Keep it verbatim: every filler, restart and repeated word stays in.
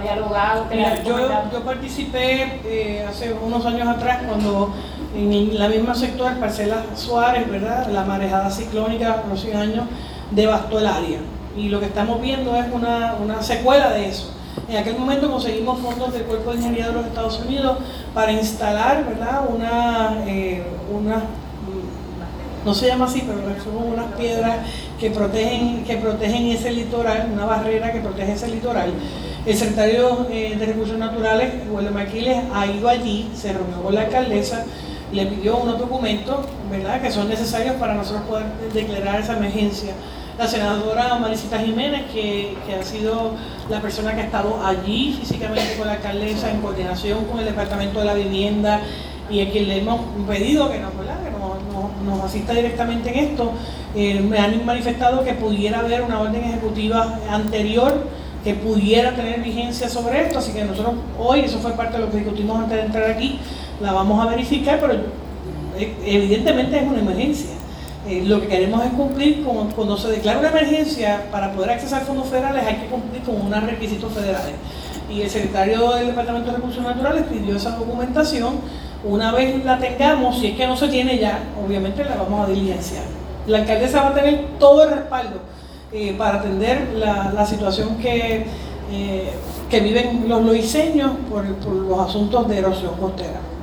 dialogado? ¿Qué le ha Mira, yo, recomendado? yo participé eh, hace unos años atrás cuando en la misma sector, Parcelas Suárez, ¿verdad? La marejada ciclónica, los cien años, devastó el área. Y lo que estamos viendo es una, una secuela de eso. En aquel momento conseguimos fondos del Cuerpo de Ingeniería de los Estados Unidos para instalar, ¿verdad? Una, eh, una no se llama así, pero son unas piedras que protegen, que protegen ese litoral, una barrera que protege ese litoral. El secretario eh, de Recursos Naturales, William Aquiles, ha ido allí, se reunió con la alcaldesa, le pidió unos documentos, ¿verdad?, que son necesarios para nosotros poder declarar esa emergencia. La senadora Maricita Jiménez, que, que ha sido la persona que ha estado allí físicamente con la alcaldesa en coordinación con el Departamento de la Vivienda y a quien le hemos pedido que nos, ¿verdad?, que nos, nos, nos asista directamente en esto, eh, me han manifestado que pudiera haber una orden ejecutiva anterior que pudiera tener vigencia sobre esto, así que nosotros hoy, eso fue parte de lo que discutimos antes de entrar aquí, la vamos a verificar, pero evidentemente es una emergencia. Eh, lo que queremos es cumplir con, cuando se declara una emergencia, para poder accesar fondos federales hay que cumplir con unos requisitos federales. Y el secretario del Departamento de Recursos Naturales pidió esa documentación. Una vez la tengamos, si es que no se tiene ya, obviamente la vamos a diligenciar. La alcaldesa va a tener todo el respaldo eh, para atender la, la situación que, eh, que viven los loiseños por, por los asuntos de erosión costera.